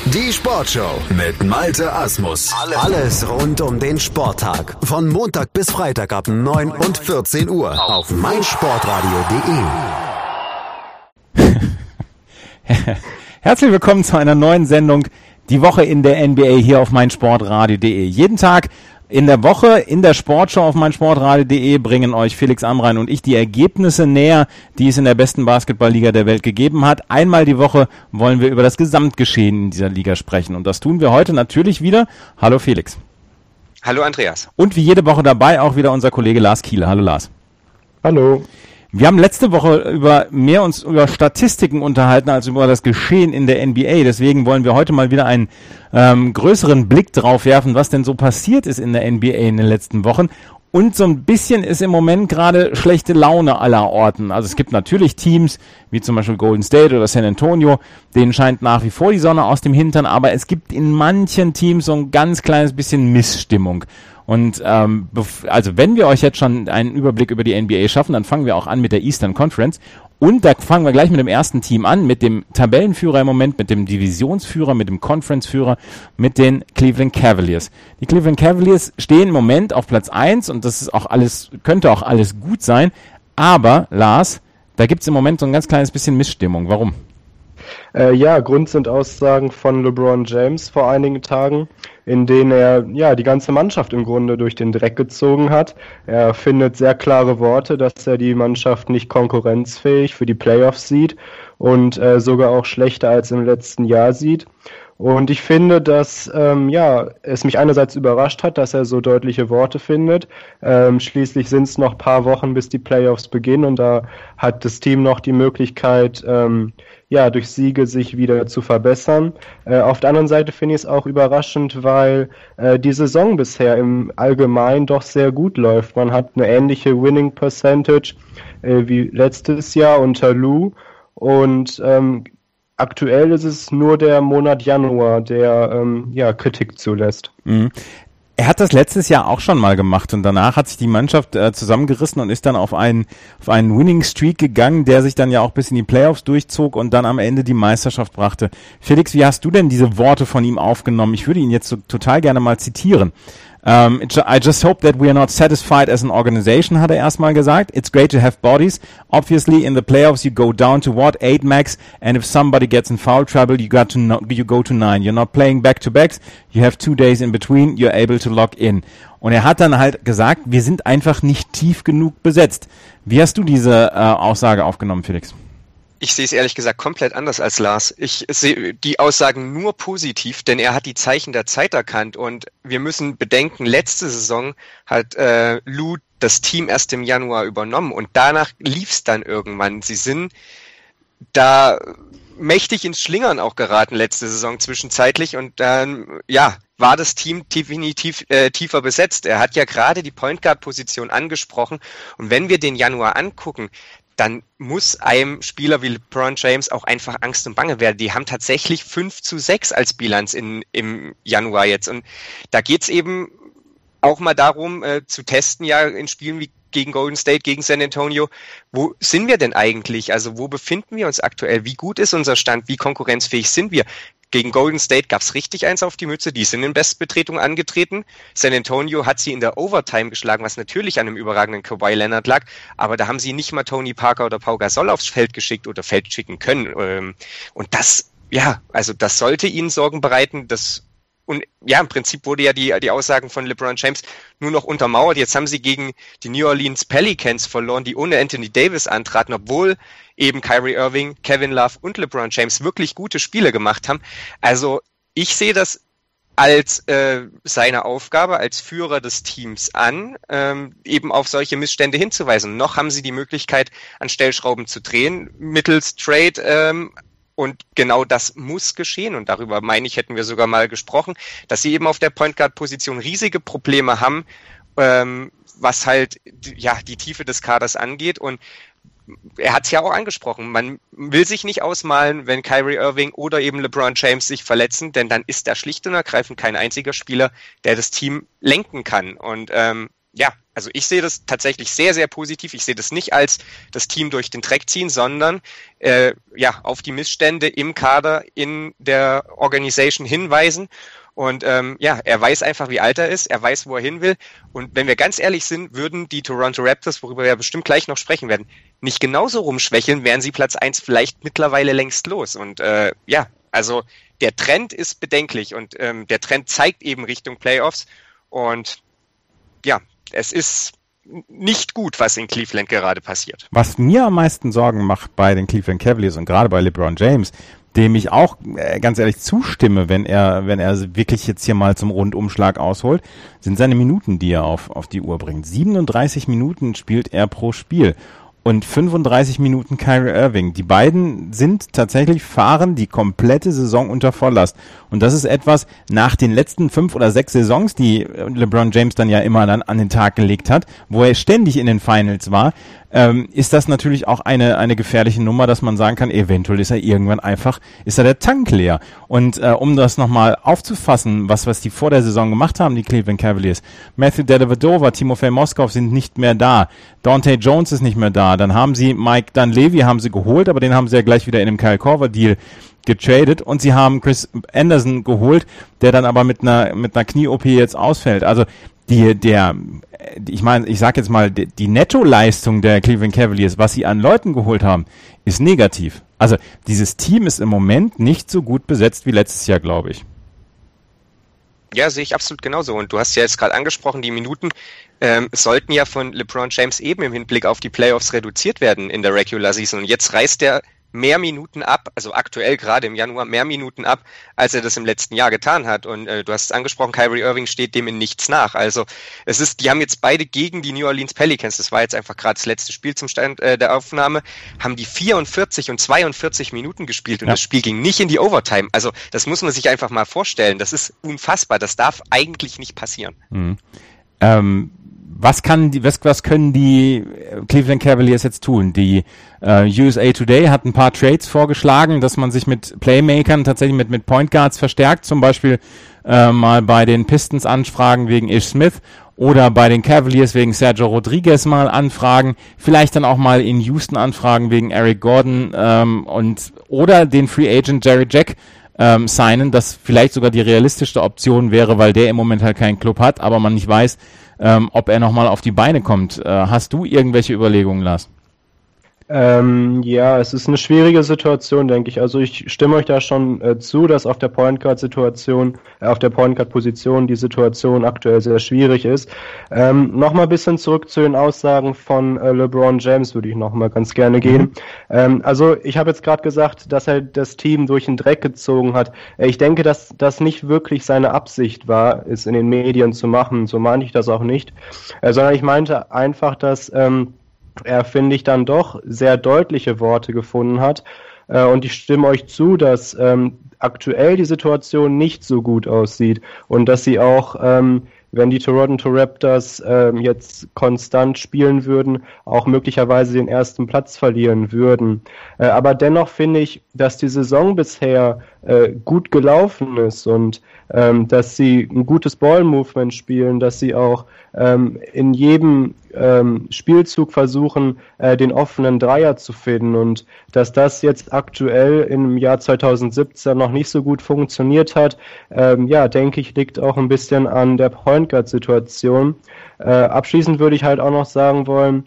Die Sportshow mit Malte Asmus. Alles rund um den Sporttag. Von Montag bis Freitag ab 9 und 14 Uhr auf meinsportradio.de. Herzlich willkommen zu einer neuen Sendung, die Woche in der NBA hier auf meinsportradio.de. Jeden Tag in der Woche in der Sportshow auf meinsportradio.de bringen euch Felix Amrain und ich die Ergebnisse näher, die es in der besten Basketballliga der Welt gegeben hat. Einmal die Woche wollen wir über das Gesamtgeschehen in dieser Liga sprechen und das tun wir heute natürlich wieder. Hallo Felix. Hallo Andreas. Und wie jede Woche dabei auch wieder unser Kollege Lars Kiele. Hallo Lars. Hallo. Wir haben letzte Woche uns über Statistiken unterhalten als über das Geschehen in der NBA. Deswegen wollen wir heute mal wieder einen größeren Blick drauf werfen, was denn so passiert ist in der NBA in den letzten Wochen. Und so ein bisschen ist im Moment gerade schlechte Laune aller Orten. Also es gibt natürlich Teams, wie zum Beispiel Golden State oder San Antonio, denen scheint nach wie vor die Sonne aus dem Hintern, aber es gibt in manchen Teams so ein ganz kleines bisschen Missstimmung. Und also wenn wir euch jetzt schon einen Überblick über die NBA schaffen, dann fangen wir auch an mit der Eastern Conference. Und da fangen wir gleich mit dem ersten Team an, mit dem Tabellenführer im Moment, mit dem Divisionsführer, mit dem Conferenceführer, mit den Cleveland Cavaliers. Die Cleveland Cavaliers stehen im Moment auf Platz 1 und das ist auch alles, könnte auch alles gut sein. Aber, Lars, da gibt's im Moment so ein ganz kleines bisschen Missstimmung. Warum? Grund sind Aussagen von LeBron James vor einigen Tagen, in denen er die ganze Mannschaft im Grunde durch den Dreck gezogen hat. Er findet sehr klare Worte, dass er die Mannschaft nicht konkurrenzfähig für die Playoffs sieht und sogar auch schlechter als im letzten Jahr sieht. Und ich finde, dass es mich einerseits überrascht hat, dass er so deutliche Worte findet. Schließlich sind es noch ein paar Wochen, bis die Playoffs beginnen und da hat das Team noch die Möglichkeit, durch Siege sich wieder zu verbessern. Auf der anderen Seite finde ich es auch überraschend, weil die Saison bisher im Allgemeinen doch sehr gut läuft. Man hat eine ähnliche Winning Percentage wie letztes Jahr unter Lou und aktuell ist es nur der Monat Januar, der Kritik zulässt. Mhm. Er hat das letztes Jahr auch schon mal gemacht und danach hat sich die Mannschaft zusammengerissen und ist dann auf einen Winning Streak gegangen, der sich dann ja auch bis in die Playoffs durchzog und dann am Ende die Meisterschaft brachte. Felix, wie hast du denn diese Worte von ihm aufgenommen? Ich würde ihn jetzt so total gerne mal zitieren. I just hope that we are not satisfied as an organization, hat er erstmal gesagt. It's great to have bodies. Obviously, in the playoffs, you go down to 8 max, and if somebody gets in foul trouble, you go to 9. You're not playing back-to-backs. You have 2 days in between. You're able to lock in. Und er hat dann halt gesagt, wir sind einfach nicht tief genug besetzt. Wie hast du diese Aussage aufgenommen, Felix? Ich sehe es ehrlich gesagt komplett anders als Lars. Ich sehe die Aussagen nur positiv, denn er hat die Zeichen der Zeit erkannt und wir müssen bedenken, letzte Saison hat Lou das Team erst im Januar übernommen und danach lief es dann irgendwann. Sie sind da mächtig ins Schlingern auch geraten letzte Saison zwischenzeitlich und dann, war das Team definitiv tiefer besetzt. Er hat ja gerade die Point Guard Position angesprochen und wenn wir den Januar angucken, dann muss einem Spieler wie LeBron James auch einfach Angst und Bange werden. Die haben tatsächlich 5-6 als Bilanz im Januar jetzt. Und da geht's eben auch mal darum, zu testen, in Spielen wie gegen Golden State, gegen San Antonio, wo sind wir denn eigentlich? Also wo befinden wir uns aktuell? Wie gut ist unser Stand? Wie konkurrenzfähig sind wir? Gegen Golden State gab's richtig eins auf die Mütze, die sind in Bestbetreten angetreten. San Antonio hat sie in der Overtime geschlagen, was natürlich an einem überragenden Kawhi Leonard lag, aber da haben sie nicht mal Tony Parker oder Pau Gasol aufs Feld geschickt oder Feld schicken können. Und das, das sollte ihnen Sorgen bereiten, und im Prinzip wurde ja die Aussagen von LeBron James nur noch untermauert. Jetzt haben sie gegen die New Orleans Pelicans verloren, die ohne Anthony Davis antraten, obwohl eben Kyrie Irving, Kevin Love und LeBron James wirklich gute Spiele gemacht haben. Also ich sehe das als seine Aufgabe als Führer des Teams an, eben auf solche Missstände hinzuweisen. Noch haben sie die Möglichkeit, an Stellschrauben zu drehen, mittels Trade, und genau das muss geschehen. Und darüber, meine ich, hätten wir sogar mal gesprochen, dass sie eben auf der Point Guard Position riesige Probleme haben, was halt die Tiefe des Kaders angeht. Und er hat es ja auch angesprochen, man will sich nicht ausmalen, wenn Kyrie Irving oder eben LeBron James sich verletzen, denn dann ist da schlicht und ergreifend kein einziger Spieler, der das Team lenken kann. Und Ja, also ich sehe das tatsächlich sehr, sehr positiv. Ich sehe das nicht als das Team durch den Dreck ziehen, sondern auf die Missstände im Kader, in der Organisation hinweisen. Und er weiß einfach, wie alt er ist, er weiß, wo er hin will. Und wenn wir ganz ehrlich sind, würden die Toronto Raptors, worüber wir bestimmt gleich noch sprechen werden, nicht genauso rumschwächeln, wären sie Platz 1 vielleicht mittlerweile längst los. Und also der Trend ist bedenklich und der Trend zeigt eben Richtung Playoffs. Und ja, es ist nicht gut, was in Cleveland gerade passiert. Was mir am meisten Sorgen macht bei den Cleveland Cavaliers und gerade bei LeBron James, dem ich auch ganz ehrlich zustimme, wenn er wirklich jetzt hier mal zum Rundumschlag ausholt, sind seine Minuten, die er auf die Uhr bringt. 37 Minuten spielt er pro Spiel. Und 35 Minuten Kyrie Irving. Die beiden sind tatsächlich, fahren die komplette Saison unter Volllast. Und das ist etwas nach den letzten 5 oder 6 Saisons, die LeBron James dann ja immer dann an den Tag gelegt hat, wo er ständig in den Finals war, ist das natürlich auch eine gefährliche Nummer, dass man sagen kann, eventuell ist er irgendwann einfach, ist er der Tank leer. Und um das nochmal aufzufassen, was die vor der Saison gemacht haben, die Cleveland Cavaliers, Matthew Dellavedova, Timofey Moskov sind nicht mehr da, Dante Jones ist nicht mehr da, dann haben sie Mike Dunleavy haben sie geholt, aber den haben sie ja gleich wieder in einem Kyle Korver Deal getradet und sie haben Chris Anderson geholt, der dann aber mit einer Knie-OP jetzt ausfällt. Also ich sag jetzt mal, die Nettoleistung der Cleveland Cavaliers, was sie an Leuten geholt haben, ist negativ. Also dieses Team ist im Moment nicht so gut besetzt wie letztes Jahr, glaube ich. Ja, sehe ich absolut genauso. Und du hast ja jetzt gerade angesprochen, die Minuten sollten ja von LeBron James eben im Hinblick auf die Playoffs reduziert werden in der Regular Season. Und jetzt reißt er mehr Minuten ab, also aktuell gerade im Januar mehr Minuten ab, als er das im letzten Jahr getan hat. Und du hast es angesprochen, Kyrie Irving steht dem in nichts nach. Also die haben jetzt beide gegen die New Orleans Pelicans, das war jetzt einfach gerade das letzte Spiel zum Stand der Aufnahme, haben die 44 und 42 Minuten gespielt und das Spiel ging nicht in die Overtime. Also das muss man sich einfach mal vorstellen. Das ist unfassbar. Das darf eigentlich nicht passieren. Was können die Cleveland Cavaliers jetzt tun? Die USA Today hat ein paar Trades vorgeschlagen, dass man sich mit Playmakern tatsächlich mit Point Guards verstärkt, zum Beispiel mal bei den Pistons anfragen wegen Ish Smith oder bei den Cavaliers wegen Sergio Rodriguez mal anfragen, vielleicht dann auch mal in Houston anfragen wegen Eric Gordon oder den Free Agent Jerry Jack signen, das vielleicht sogar die realistischste Option wäre, weil der im Moment halt keinen Club hat, aber man nicht weiß, ob er nochmal auf die Beine kommt. Hast du irgendwelche Überlegungen, Lars? Es ist eine schwierige Situation, denke ich. Also ich stimme euch da schon zu, dass auf der Point Guard Position die Situation aktuell sehr schwierig ist. Nochmal ein bisschen zurück zu den Aussagen von LeBron James würde ich nochmal ganz gerne gehen. Also ich habe jetzt gerade gesagt, dass er das Team durch den Dreck gezogen hat. Ich denke, dass das nicht wirklich seine Absicht war, es in den Medien zu machen. So meinte ich das auch nicht. Sondern ich meinte einfach, dass er, finde ich, dann doch sehr deutliche Worte gefunden hat. Und ich stimme euch zu, dass aktuell die Situation nicht so gut aussieht und dass sie auch, wenn die Toronto Raptors jetzt konstant spielen würden, auch möglicherweise den ersten Platz verlieren würden. Aber dennoch finde ich, dass die Saison bisher gut gelaufen ist und dass sie ein gutes Ball-Movement spielen, dass sie auch in jedem Spielzug versuchen, den offenen Dreier zu finden und dass das jetzt aktuell im Jahr 2017 noch nicht so gut funktioniert hat, denke ich, liegt auch ein bisschen an der Point Guard Situation. Abschließend würde ich halt auch noch sagen wollen,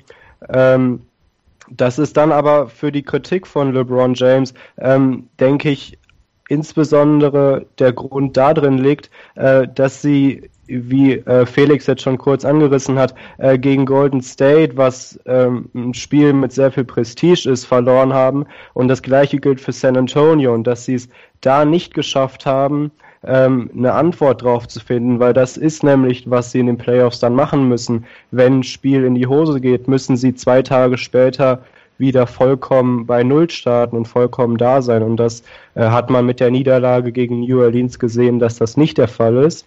das ist dann aber für die Kritik von LeBron James, denke ich, insbesondere der Grund darin liegt, dass sie, wie Felix jetzt schon kurz angerissen hat, gegen Golden State, was ein Spiel mit sehr viel Prestige ist, verloren haben. Und das Gleiche gilt für San Antonio und dass sie es da nicht geschafft haben, eine Antwort drauf zu finden, weil das ist nämlich, was sie in den Playoffs dann machen müssen. Wenn ein Spiel in die Hose geht, müssen sie 2 Tage später wieder vollkommen bei Null starten und vollkommen da sein. Und das hat man mit der Niederlage gegen New Orleans gesehen, dass das nicht der Fall ist.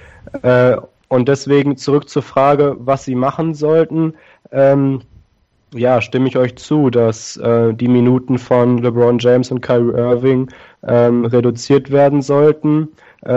Und deswegen zurück zur Frage, was sie machen sollten. Stimme ich euch zu, dass die Minuten von LeBron James und Kyrie Irving reduziert werden sollten.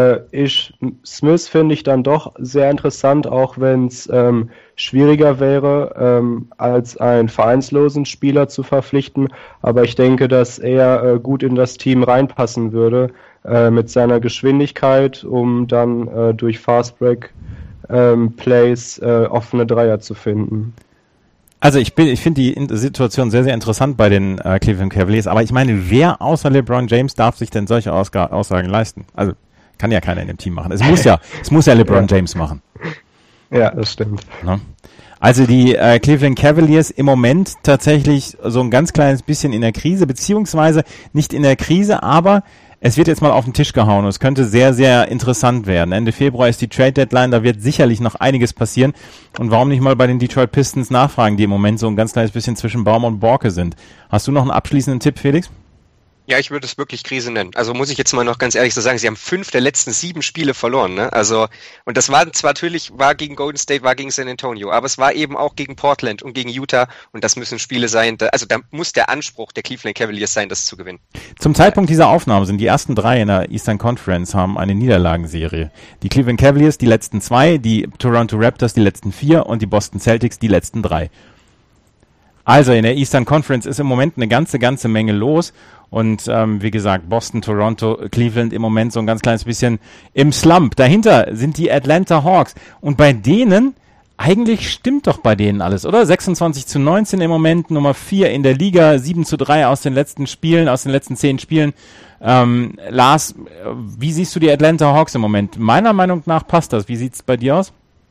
Smith finde ich dann doch sehr interessant, auch wenn es schwieriger wäre, als einen vereinslosen Spieler zu verpflichten. Aber ich denke, dass er gut in das Team reinpassen würde mit seiner Geschwindigkeit, um dann durch Fastbreak Plays offene Dreier zu finden. Also ich finde die Situation sehr, sehr interessant bei den Cleveland Cavaliers, aber ich meine, wer außer LeBron James darf sich denn solche Aussagen leisten? Also kann ja keiner in dem Team machen. Es muss ja LeBron James machen. Ja, das stimmt. Ne? Also die Cleveland Cavaliers im Moment tatsächlich so ein ganz kleines bisschen in der Krise, beziehungsweise nicht in der Krise, aber es wird jetzt mal auf den Tisch gehauen und es könnte sehr, sehr interessant werden. Ende Februar ist die Trade-Deadline, da wird sicherlich noch einiges passieren. Und warum nicht mal bei den Detroit Pistons nachfragen, die im Moment so ein ganz kleines bisschen zwischen Baum und Borke sind. Hast du noch einen abschließenden Tipp, Felix? Ja, ich würde es wirklich Krise nennen. Also muss ich jetzt mal noch ganz ehrlich so sagen, sie haben 5 der letzten 7 Spiele verloren, ne? Also, und das war zwar natürlich, war gegen Golden State, war gegen San Antonio, aber es war eben auch gegen Portland und gegen Utah und das müssen Spiele sein, da muss der Anspruch der Cleveland Cavaliers sein, das zu gewinnen. Zum Zeitpunkt dieser Aufnahme sind die ersten 3 in der Eastern Conference haben eine Niederlagenserie. Die Cleveland Cavaliers die letzten 2, die Toronto Raptors die letzten 4 und die Boston Celtics die letzten 3. Also in der Eastern Conference ist im Moment eine ganze Menge los. Und wie gesagt, Boston, Toronto, Cleveland im Moment so ein ganz kleines bisschen im Slump. Dahinter sind die Atlanta Hawks. Und bei denen, eigentlich stimmt doch bei denen alles, oder? 26-19 im Moment, Nummer 4 in der Liga, 7-3 aus den letzten 10 Spielen. Lars, wie siehst du die Atlanta Hawks im Moment? Meiner Meinung nach passt das. Wie sieht's bei dir aus?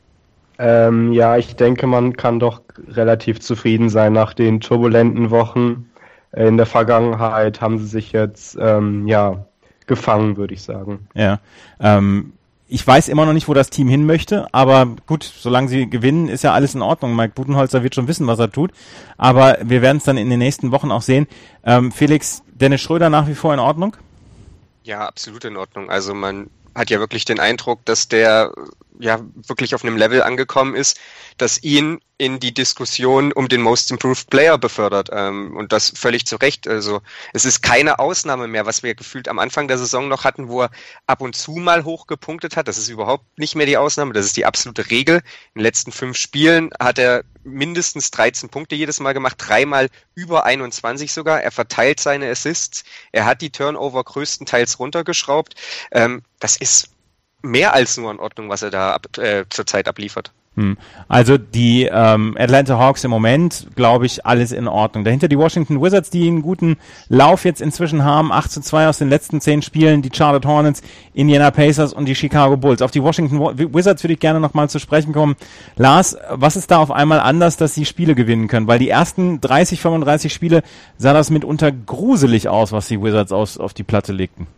Ja, ich denke, man kann doch relativ zufrieden sein nach den turbulenten Wochen. In der Vergangenheit haben sie sich jetzt gefangen, würde ich sagen. Ja, ich weiß immer noch nicht, wo das Team hin möchte, aber gut, solange sie gewinnen, ist ja alles in Ordnung. Mike Budenholzer wird schon wissen, was er tut, aber wir werden es dann in den nächsten Wochen auch sehen. Felix, Dennis Schröder nach wie vor in Ordnung? Ja, absolut in Ordnung. Also man hat ja wirklich den Eindruck, dass der ja wirklich auf einem Level angekommen ist, das ihn in die Diskussion um den Most Improved Player befördert. Und das völlig zu Recht. Also es ist keine Ausnahme mehr, was wir gefühlt am Anfang der Saison noch hatten, wo er ab und zu mal hochgepunktet hat. Das ist überhaupt nicht mehr die Ausnahme, das ist die absolute Regel. In den letzten 5 Spielen hat er mindestens 13 Punkte jedes Mal gemacht, 3-mal über 21 sogar. Er verteilt seine Assists. Er hat die Turnover größtenteils runtergeschraubt. Das ist mehr als nur in Ordnung, was er da zurzeit abliefert. Also die Atlanta Hawks im Moment, glaube ich, alles in Ordnung. Dahinter die Washington Wizards, die einen guten Lauf jetzt inzwischen haben, 8-2 aus den letzten 10 Spielen, die Charlotte Hornets, Indiana Pacers und die Chicago Bulls. Auf die Washington Wizards würde ich gerne nochmal zu sprechen kommen. Lars, was ist da auf einmal anders, dass sie Spiele gewinnen können? Weil die ersten 30, 35 Spiele sah das mitunter gruselig aus, was die Wizards auf die Platte legten.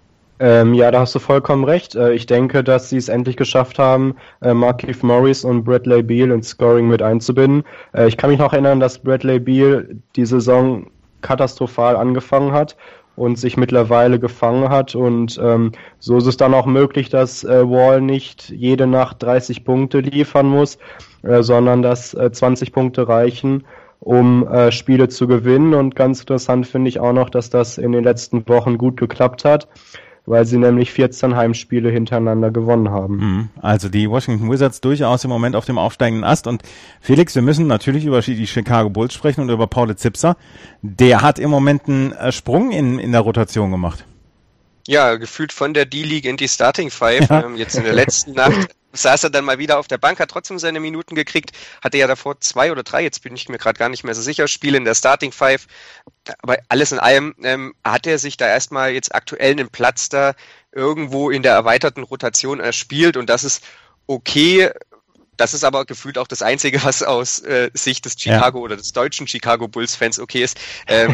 Ja, da hast du vollkommen recht. Ich denke, dass sie es endlich geschafft haben, Markieff Morris und Bradley Beal ins Scoring mit einzubinden. Ich kann mich noch erinnern, dass Bradley Beal die Saison katastrophal angefangen hat und sich mittlerweile gefangen hat. Und so ist es dann auch möglich, dass Wall nicht jede Nacht 30 Punkte liefern muss, sondern dass 20 Punkte reichen, um Spiele zu gewinnen. Und ganz interessant finde ich auch noch, dass das in den letzten Wochen gut geklappt hat, weil sie nämlich 14 Heimspiele hintereinander gewonnen haben. Also die Washington Wizards durchaus im Moment auf dem aufsteigenden Ast. Und Felix, wir müssen natürlich über die Chicago Bulls sprechen und über Paul Zipser. Der hat im Moment einen Sprung in der Rotation gemacht. Ja, gefühlt von der D-League in die Starting Five. Ja. Jetzt in der letzten Nacht saß er dann mal wieder auf der Bank, hat trotzdem seine Minuten gekriegt, hatte ja davor 2 oder 3, jetzt bin ich mir gerade gar nicht mehr so sicher, Spiele in der Starting Five, aber alles in allem hat er sich da erstmal jetzt aktuell einen Platz da irgendwo in der erweiterten Rotation erspielt und das ist okay. Das ist aber gefühlt auch das Einzige, was aus Sicht des Chicago oder des deutschen Chicago Bulls Fans okay ist.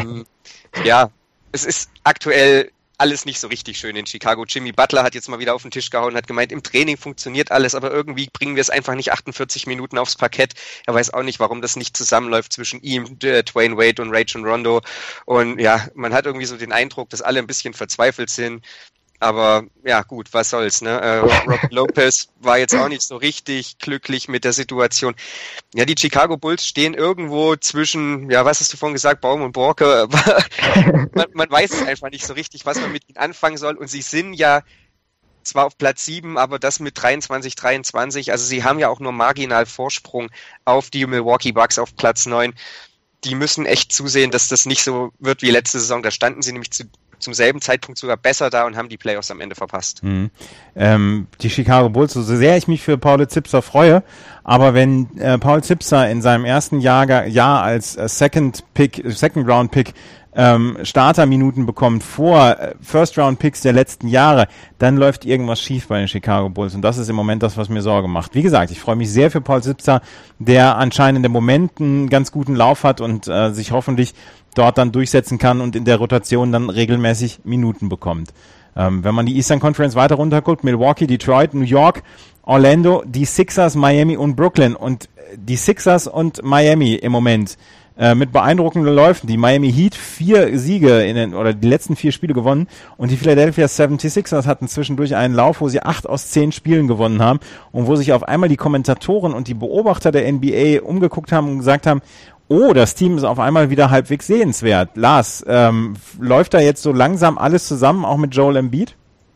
Ja, es ist aktuell alles nicht so richtig schön in Chicago. Jimmy Butler hat jetzt mal wieder auf den Tisch gehauen, hat gemeint, im Training funktioniert alles, aber irgendwie bringen wir es einfach nicht 48 Minuten aufs Parkett. Er weiß auch nicht, warum das nicht zusammenläuft zwischen ihm, Dwayne Wade und Rajon Rondo. Und ja, man hat irgendwie so den Eindruck, dass alle ein bisschen verzweifelt sind. Aber ja gut, was soll's, ne? Rob Lopez war jetzt auch nicht so richtig glücklich mit der Situation. Ja, die Chicago Bulls stehen irgendwo zwischen, ja, was hast du vorhin gesagt, Baum und Borke. man weiß es einfach nicht so richtig, was man mit ihnen anfangen soll. Und sie sind ja zwar auf Platz 7, aber das mit 23. Also sie haben ja auch nur marginal Vorsprung auf die Milwaukee Bucks auf Platz 9. Die müssen echt zusehen, dass das nicht so wird wie letzte Saison. Da standen sie nämlich zum selben Zeitpunkt sogar besser da und haben die Playoffs am Ende verpasst. Die Chicago Bulls, so sehr ich mich für Paul Zipser freue, aber wenn Paul Zipser in seinem ersten Jahr als Second Round Pick Starterminuten bekommt vor First Round Picks der letzten Jahre, dann läuft irgendwas schief bei den Chicago Bulls und das ist im Moment das, was mir Sorge macht. Wie gesagt, ich freue mich sehr für Paul Zipser, der anscheinend im Moment einen ganz guten Lauf hat und sich hoffentlich dort dann durchsetzen kann und in der Rotation dann regelmäßig Minuten bekommt. Wenn man die Eastern Conference weiter runterguckt, Milwaukee, Detroit, New York, Orlando, die Sixers, Miami und Brooklyn und die Sixers und Miami im Moment mit beeindruckenden Läufen. Die Miami Heat 4 Siege oder die letzten 4 Spiele gewonnen und die Philadelphia 76ers hatten zwischendurch einen Lauf, wo sie 8 aus 10 Spielen gewonnen haben und wo sich auf einmal die Kommentatoren und die Beobachter der NBA umgeguckt haben und gesagt haben, oh, das Team ist auf einmal wieder halbwegs sehenswert. Lars, läuft da jetzt so langsam alles zusammen, auch mit Joel Embiid?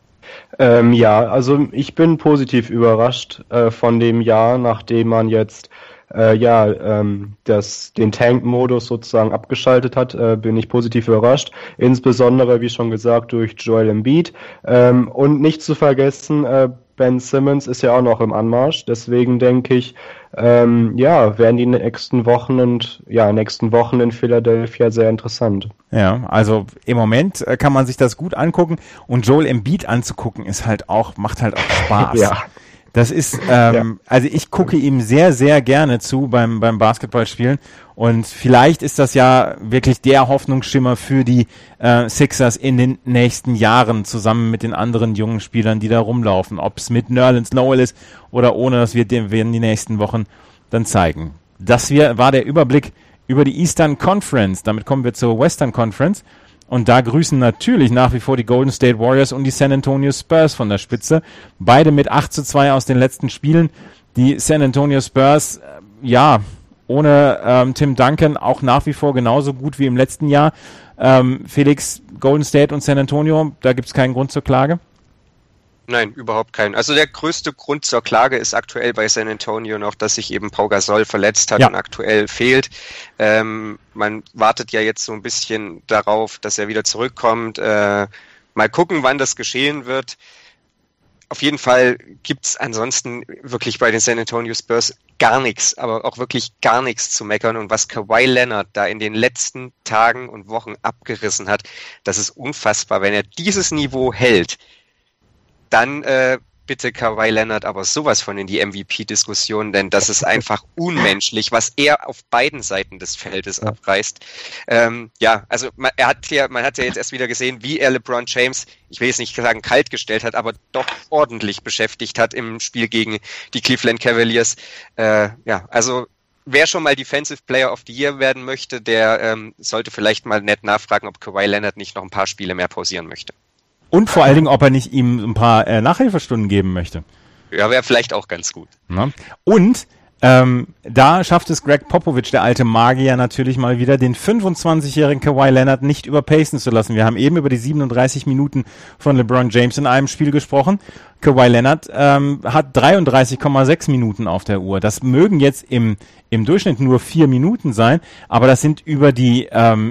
Ja, also ich bin positiv überrascht von dem Jahr, nachdem man jetzt den Tank-Modus sozusagen abgeschaltet hat, bin ich positiv überrascht. Insbesondere, wie schon gesagt, durch Joel Embiid. Und nicht zu vergessen, Ben Simmons ist ja auch noch im Anmarsch. Deswegen denke ich, werden die nächsten Wochen in Philadelphia sehr interessant. Ja, also im Moment kann man sich das gut angucken und Joel Embiid anzugucken macht halt auch Spaß. Ja. Das ist, also ich gucke ihm sehr, sehr gerne zu beim Basketballspielen und vielleicht ist das ja wirklich der Hoffnungsschimmer für die Sixers in den nächsten Jahren zusammen mit den anderen jungen Spielern, die da rumlaufen. Ob es mit Nerlens Noel ist oder ohne, das werden die nächsten Wochen dann zeigen. Das war der Überblick über die Eastern Conference. Damit kommen wir zur Western Conference. Und da grüßen natürlich nach wie vor die Golden State Warriors und die San Antonio Spurs von der Spitze. Beide mit 8-2 aus den letzten Spielen. Die San Antonio Spurs, ohne Tim Duncan auch nach wie vor genauso gut wie im letzten Jahr. Felix, Golden State und San Antonio, da gibt es keinen Grund zur Klage? Nein, überhaupt keinen. Also der größte Grund zur Klage ist aktuell bei San Antonio noch, dass sich eben Pau Gasol verletzt hat und aktuell fehlt. Man wartet ja jetzt so ein bisschen darauf, dass er wieder zurückkommt. Mal gucken, wann das geschehen wird. Auf jeden Fall gibt's ansonsten wirklich bei den San Antonio Spurs gar nichts, aber auch wirklich gar nichts zu meckern. Und was Kawhi Leonard da in den letzten Tagen und Wochen abgerissen hat, das ist unfassbar. Wenn er dieses Niveau hält, dann bitte Kawhi Leonard aber sowas von in die MVP-Diskussion, denn das ist einfach unmenschlich, was er auf beiden Seiten des Feldes abreißt. Man hat ja jetzt erst wieder gesehen, wie er LeBron James, ich will jetzt nicht sagen kalt gestellt hat, aber doch ordentlich beschäftigt hat im Spiel gegen die Cleveland Cavaliers. Also wer schon mal Defensive Player of the Year werden möchte, der sollte vielleicht mal nett nachfragen, ob Kawhi Leonard nicht noch ein paar Spiele mehr pausieren möchte. Und vor allen Dingen, ob er nicht ihm ein paar Nachhilfestunden geben möchte. Ja, wäre vielleicht auch ganz gut. Na? Und da schafft es Greg Popovich, der alte Magier, natürlich mal wieder, den 25-jährigen Kawhi Leonard nicht überpacen zu lassen. Wir haben eben über die 37 Minuten von LeBron James in einem Spiel gesprochen. Kawhi Leonard hat 33,6 Minuten auf der Uhr. Das mögen jetzt im Durchschnitt nur 4 Minuten sein, aber das sind über die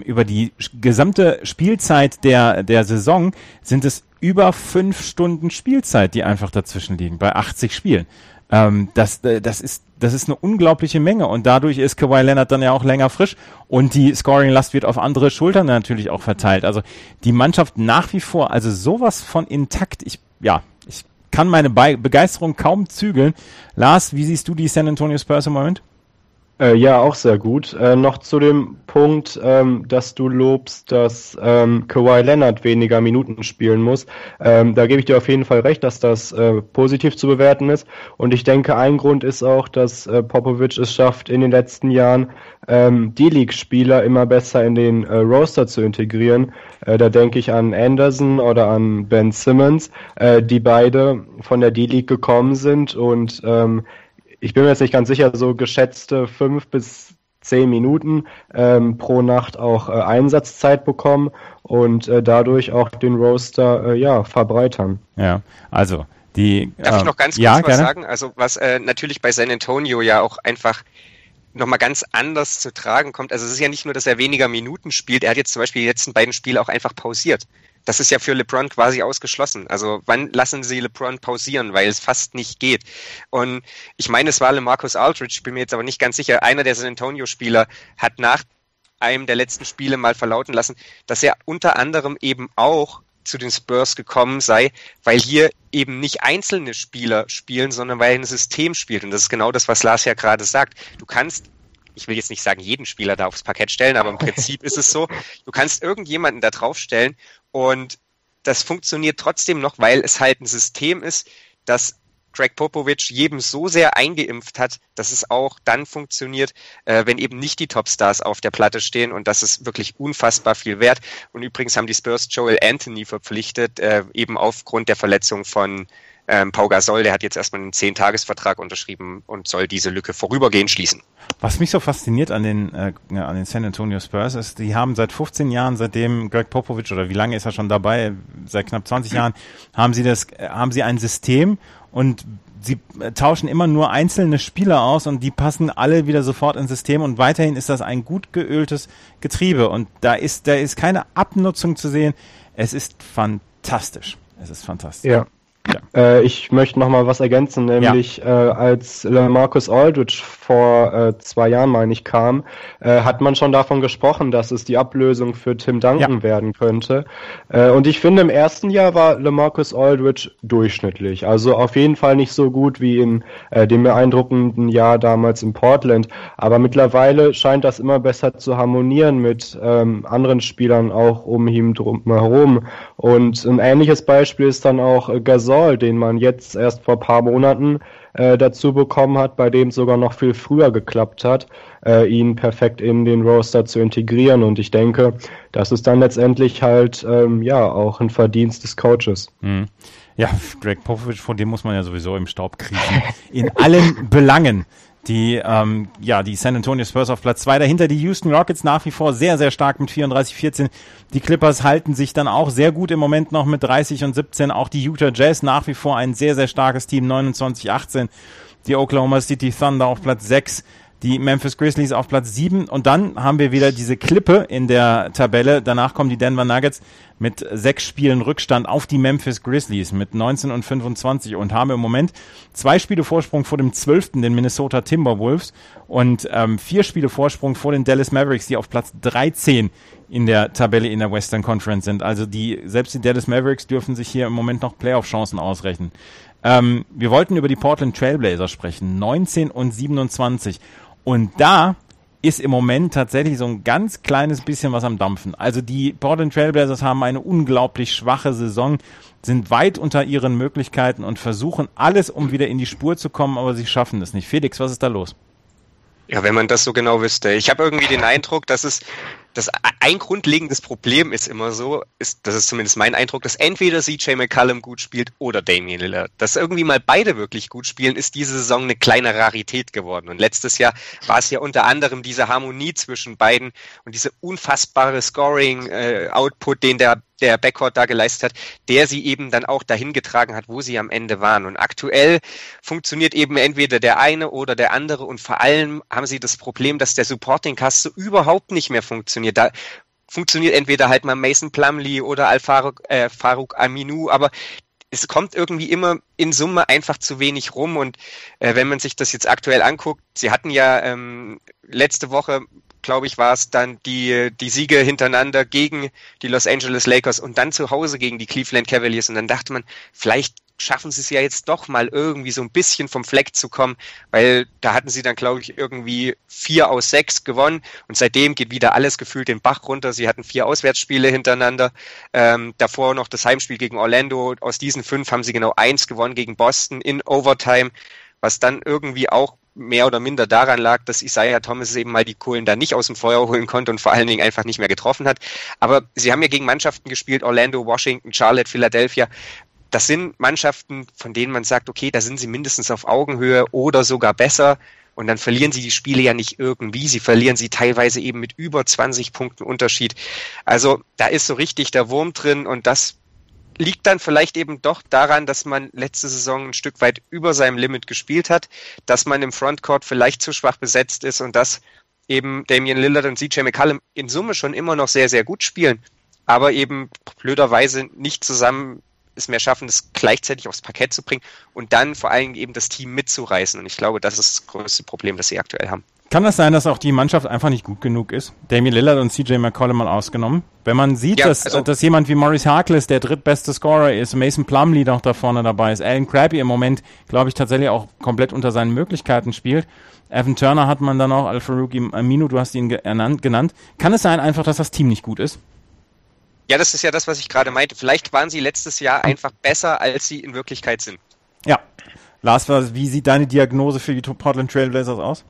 gesamte Spielzeit der Saison sind es über 5 Stunden Spielzeit, die einfach dazwischen liegen, bei 80 Spielen. Das ist eine unglaubliche Menge und dadurch ist Kawhi Leonard dann ja auch länger frisch und die Scoring-Last wird auf andere Schultern natürlich auch verteilt. Also die Mannschaft nach wie vor, also sowas von intakt. Ich kann meine Begeisterung kaum zügeln. Lars, wie siehst du die San Antonio Spurs im Moment? Ja, auch sehr gut. Noch zu dem Punkt, dass du lobst, dass Kawhi Leonard weniger Minuten spielen muss. Da gebe ich dir auf jeden Fall recht, dass das positiv zu bewerten ist. Und ich denke, ein Grund ist auch, dass Popovich es schafft, in den letzten Jahren D-League-Spieler immer besser in den Roster zu integrieren. Da denke ich an Anderson oder an Ben Simmons, die beide von der D-League gekommen sind und ich bin mir jetzt nicht ganz sicher, so geschätzte 5 bis 10 Minuten pro Nacht auch Einsatzzeit bekommen und dadurch auch den Roster verbreitern. Ja, also die. Darf ich noch ganz kurz was sagen? Also was natürlich bei San Antonio ja auch einfach nochmal ganz anders zu tragen kommt. Also es ist ja nicht nur, dass er weniger Minuten spielt, er hat jetzt zum Beispiel die letzten beiden Spiele auch einfach pausiert. Das ist ja für LeBron quasi ausgeschlossen. Also wann lassen sie LeBron pausieren, weil es fast nicht geht. Und ich meine, es war LaMarcus Aldridge, ich bin mir jetzt aber nicht ganz sicher, einer der San Antonio-Spieler hat nach einem der letzten Spiele mal verlauten lassen, dass er unter anderem eben auch zu den Spurs gekommen sei, weil hier eben nicht einzelne Spieler spielen, sondern weil ein System spielt. Und das ist genau das, was Lars ja gerade sagt. Du kannst, ich will jetzt nicht sagen, jeden Spieler da aufs Parkett stellen, aber im Prinzip ist es so, du kannst irgendjemanden da draufstellen und das funktioniert trotzdem noch, weil es halt ein System ist, das Greg Popovich jedem so sehr eingeimpft hat, dass es auch dann funktioniert, wenn eben nicht die Topstars auf der Platte stehen, und das ist wirklich unfassbar viel wert. Und übrigens haben die Spurs Joel Anthony verpflichtet, eben aufgrund der Verletzung von Pau Gasol, der hat jetzt erstmal einen 10-Tages-Vertrag unterschrieben und soll diese Lücke vorübergehend schließen. Was mich so fasziniert an den San Antonio Spurs ist, die haben seit 15 Jahren, seitdem Greg Popovich, oder wie lange ist er schon dabei, seit knapp 20 Jahren, haben sie ein System und sie tauschen immer nur einzelne Spieler aus und die passen alle wieder sofort ins System und weiterhin ist das ein gut geöltes Getriebe und da ist keine Abnutzung zu sehen. Es ist fantastisch. Es ist fantastisch. Ja. Ja. Ich möchte noch mal was ergänzen, nämlich als LaMarcus Aldridge vor 2 Jahren, meine ich, kam, hat man schon davon gesprochen, dass es die Ablösung für Tim Duncan werden könnte. Und ich finde, im ersten Jahr war LaMarcus Aldridge durchschnittlich. Also auf jeden Fall nicht so gut wie in dem beeindruckenden Jahr damals in Portland. Aber mittlerweile scheint das immer besser zu harmonieren mit anderen Spielern auch um ihn drumherum. Und ein ähnliches Beispiel ist dann auch Gasol, den man jetzt erst vor ein paar Monaten dazu bekommen hat, bei dem es sogar noch viel früher geklappt hat, ihn perfekt in den Roster zu integrieren. Und ich denke, das ist dann letztendlich halt auch ein Verdienst des Coaches. Mhm. Ja, Greg Popovich, vor dem muss man ja sowieso im Staub kriechen. In allen Belangen. Die San Antonio Spurs auf Platz 2, dahinter die Houston Rockets nach wie vor sehr, sehr stark mit 34-14. Die Clippers halten sich dann auch sehr gut im Moment noch mit 30 und 17. Auch die Utah Jazz nach wie vor ein sehr, sehr starkes Team, 29-18. Die Oklahoma City Thunder auf Platz 6. Die Memphis Grizzlies auf Platz 7 und dann haben wir wieder diese Klippe in der Tabelle. Danach kommen die Denver Nuggets mit 6 Spielen Rückstand auf die Memphis Grizzlies mit 19 und 25 und haben im Moment 2 Spiele Vorsprung vor dem 12., den Minnesota Timberwolves und 4 Spiele Vorsprung vor den Dallas Mavericks, die auf Platz 13 in der Tabelle in der Western Conference sind. Also selbst die Dallas Mavericks dürfen sich hier im Moment noch Playoff-Chancen ausrechnen. Wir wollten über die Portland Trailblazers sprechen, 19 und 27. Und da ist im Moment tatsächlich so ein ganz kleines bisschen was am Dampfen. Also die Portland Trailblazers haben eine unglaublich schwache Saison, sind weit unter ihren Möglichkeiten und versuchen alles, um wieder in die Spur zu kommen, aber sie schaffen es nicht. Felix, was ist da los? Ja, wenn man das so genau wüsste. Ich habe irgendwie den Eindruck, dass ein grundlegendes Problem ist immer so, das ist zumindest mein Eindruck, dass entweder CJ McCollum gut spielt oder Damian Lillard. Dass irgendwie mal beide wirklich gut spielen, ist diese Saison eine kleine Rarität geworden. Und letztes Jahr war es ja unter anderem diese Harmonie zwischen beiden und diese unfassbare Scoring-Output, den der Backcourt da geleistet hat, der sie eben dann auch dahin getragen hat, wo sie am Ende waren. Und aktuell funktioniert eben entweder der eine oder der andere und vor allem haben sie das Problem, dass der Supporting Cast so überhaupt nicht mehr funktioniert. Da funktioniert entweder halt mal Mason Plumlee oder Farouk Aminu, aber es kommt irgendwie immer in Summe einfach zu wenig rum und wenn man sich das jetzt aktuell anguckt, sie hatten ja letzte Woche, glaube ich, war es dann die Siege hintereinander gegen die Los Angeles Lakers und dann zu Hause gegen die Cleveland Cavaliers und dann dachte man, vielleicht schaffen sie es ja jetzt doch mal irgendwie so ein bisschen vom Fleck zu kommen, weil da hatten sie dann, glaube ich, irgendwie 4 aus 6 gewonnen und seitdem geht wieder alles gefühlt den Bach runter. Sie hatten 4 Auswärtsspiele hintereinander, davor noch das Heimspiel gegen Orlando. Aus diesen 5 haben sie genau 1 gewonnen gegen Boston in Overtime, was dann irgendwie auch mehr oder minder daran lag, dass Isaiah Thomas eben mal die Kohlen da nicht aus dem Feuer holen konnte und vor allen Dingen einfach nicht mehr getroffen hat. Aber sie haben ja gegen Mannschaften gespielt, Orlando, Washington, Charlotte, Philadelphia. Das sind Mannschaften, von denen man sagt, okay, da sind sie mindestens auf Augenhöhe oder sogar besser. Und dann verlieren sie die Spiele ja nicht irgendwie. Sie verlieren sie teilweise eben mit über 20 Punkten Unterschied. Also da ist so richtig der Wurm drin und das liegt dann vielleicht eben doch daran, dass man letzte Saison ein Stück weit über seinem Limit gespielt hat, dass man im Frontcourt vielleicht zu schwach besetzt ist und dass eben Damian Lillard und CJ McCollum in Summe schon immer noch sehr, sehr gut spielen, aber eben blöderweise nicht zusammen es mehr schaffen, das gleichzeitig aufs Parkett zu bringen und dann vor allem eben das Team mitzureißen. Und ich glaube, das ist das größte Problem, das sie aktuell haben. Kann das sein, dass auch die Mannschaft einfach nicht gut genug ist? Damian Lillard und CJ McCollum mal ausgenommen. Wenn man sieht, ja, dass jemand wie Maurice Harkless der drittbeste Scorer ist, Mason Plumlee noch da vorne dabei ist, Alan Crabbe im Moment, glaube ich, tatsächlich auch komplett unter seinen Möglichkeiten spielt. Evan Turner hat man dann auch, Al-Farouq Aminu, du hast ihn genannt. Kann es sein einfach, dass das Team nicht gut ist? Ja, das ist ja das, was ich gerade meinte. Vielleicht waren sie letztes Jahr einfach besser, als sie in Wirklichkeit sind. Ja. Lars, wie sieht deine Diagnose für die Portland Trail Blazers aus?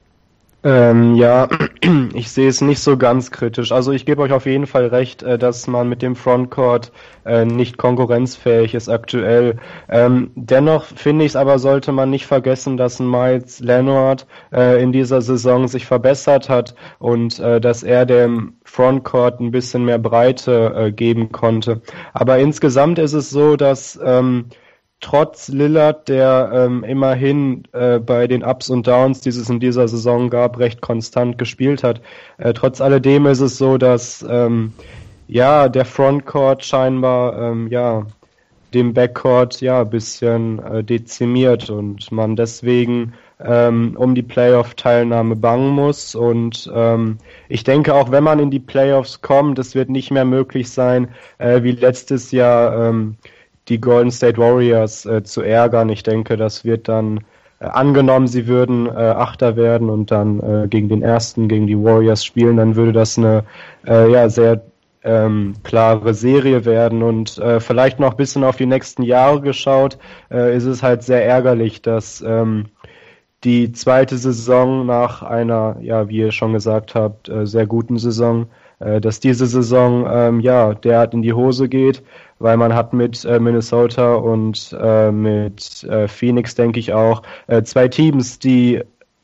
Ja, ich sehe es nicht so ganz kritisch. Also ich gebe euch auf jeden Fall recht, dass man mit dem Frontcourt nicht konkurrenzfähig ist aktuell. Dennoch finde ich es aber, sollte man nicht vergessen, dass Myles Leonard in dieser Saison sich verbessert hat und dass er dem Frontcourt ein bisschen mehr Breite geben konnte. Aber insgesamt ist es so, dass trotz Lillard, der immerhin bei den Ups und Downs, die es in dieser Saison gab, recht konstant gespielt hat. Trotz alledem ist es so, dass der Frontcourt scheinbar dem Backcourt ein bisschen dezimiert und man deswegen um die Playoff-Teilnahme bangen muss. Und ich denke, auch wenn man in die Playoffs kommt, es wird nicht mehr möglich sein, wie letztes Jahr die Golden State Warriors zu ärgern. Ich denke, das wird dann angenommen, sie würden Achter werden und dann gegen die Warriors spielen, dann würde das eine sehr klare Serie werden und vielleicht noch ein bisschen auf die nächsten Jahre geschaut, ist es halt sehr ärgerlich, dass die zweite Saison nach einer, wie ihr schon gesagt habt, sehr guten Saison, dass diese Saison derart in die Hose geht, weil man hat mit Minnesota und mit Phoenix, denke ich auch, 2 Teams, die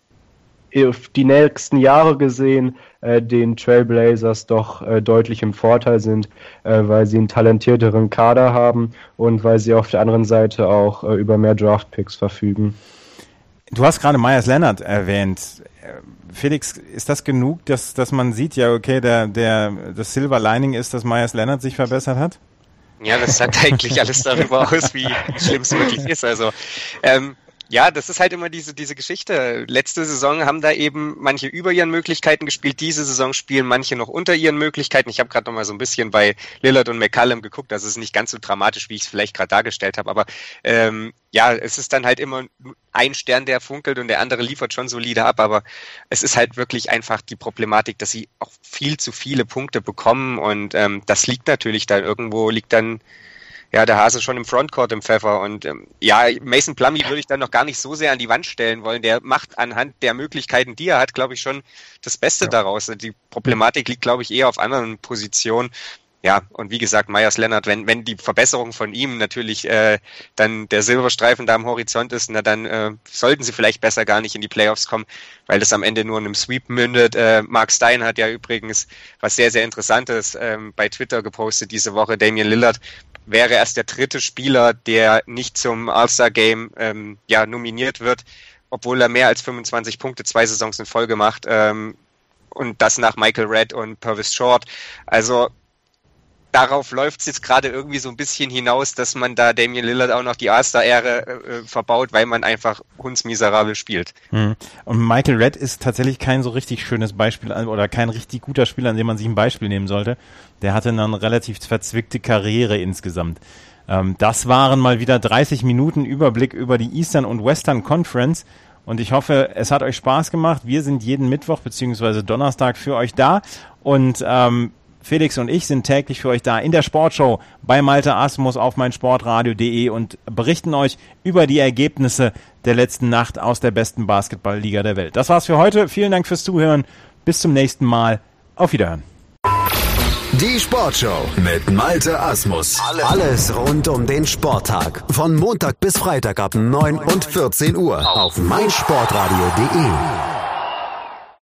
auf die nächsten Jahre gesehen den Trailblazers doch deutlich im Vorteil sind, weil sie einen talentierteren Kader haben und weil sie auf der anderen Seite auch über mehr Draftpicks verfügen. Du hast gerade Myles Leonard erwähnt. Felix, ist das genug, dass man sieht, ja okay, das Silver Lining ist, dass Myles Leonard sich verbessert hat? Ja, das sagt eigentlich alles darüber aus, wie schlimm es wirklich ist. Also das ist halt immer diese Geschichte. Letzte Saison haben da eben manche über ihren Möglichkeiten gespielt. Diese Saison spielen manche noch unter ihren Möglichkeiten. Ich habe gerade noch mal so ein bisschen bei Lillard und McCollum geguckt. Das ist nicht ganz so dramatisch, wie ich es vielleicht gerade dargestellt habe. Aber es ist dann halt immer ein Stern, der funkelt und der andere liefert schon solide ab. Aber es ist halt wirklich einfach die Problematik, dass sie auch viel zu viele Punkte bekommen. Und das liegt natürlich dann irgendwo, der Hase schon im Frontcourt im Pfeffer und Mason Plumlee würde ich dann noch gar nicht so sehr an die Wand stellen wollen. Der macht anhand der Möglichkeiten, die er hat, glaube ich, schon das Beste daraus. Die Problematik liegt, glaube ich, eher auf anderen Positionen. Ja, und wie gesagt, Myles Leonard, wenn die Verbesserung von ihm natürlich dann der Silberstreifen da am Horizont ist, dann sollten sie vielleicht besser gar nicht in die Playoffs kommen, weil das am Ende nur in einem Sweep mündet. Mark Stein hat ja übrigens was sehr, sehr Interessantes bei Twitter gepostet diese Woche. Damian Lillard wäre erst der 3. Spieler, der nicht zum All-Star-Game nominiert wird, obwohl er mehr als 25 Punkte 2 Saisons in Folge macht und das nach Michael Redd und Purvis Short. Also darauf läuft es jetzt gerade irgendwie so ein bisschen hinaus, dass man da Damian Lillard auch noch die All-Star-Ehre verbaut, weil man einfach hundsmiserabel spielt. Und Michael Redd ist tatsächlich kein so richtig schönes Beispiel oder kein richtig guter Spieler, an dem man sich ein Beispiel nehmen sollte. Der hatte eine relativ verzwickte Karriere insgesamt. Das waren mal wieder 30 Minuten Überblick über die Eastern und Western Conference. Und ich hoffe, es hat euch Spaß gemacht. Wir sind jeden Mittwoch bzw. Donnerstag für euch da. Und Felix und ich sind täglich für euch da in der Sportshow bei Malte Asmus auf meinsportradio.de und berichten euch über die Ergebnisse der letzten Nacht aus der besten Basketballliga der Welt. Das war's für heute. Vielen Dank fürs Zuhören. Bis zum nächsten Mal. Auf Wiederhören. Die Sportshow mit Malte Asmus. Alles rund um den Sporttag. Von Montag bis Freitag ab 9 und 14 Uhr auf meinsportradio.de.